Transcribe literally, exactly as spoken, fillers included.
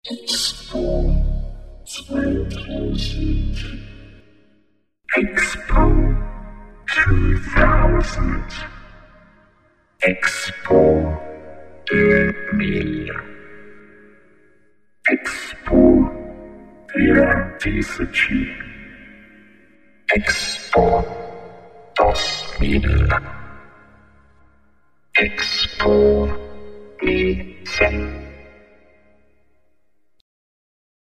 Expo zweitausend. Expo zweitausend. Expo EMEA. Expo две тысячи. Expo dos mil. Expo Licen.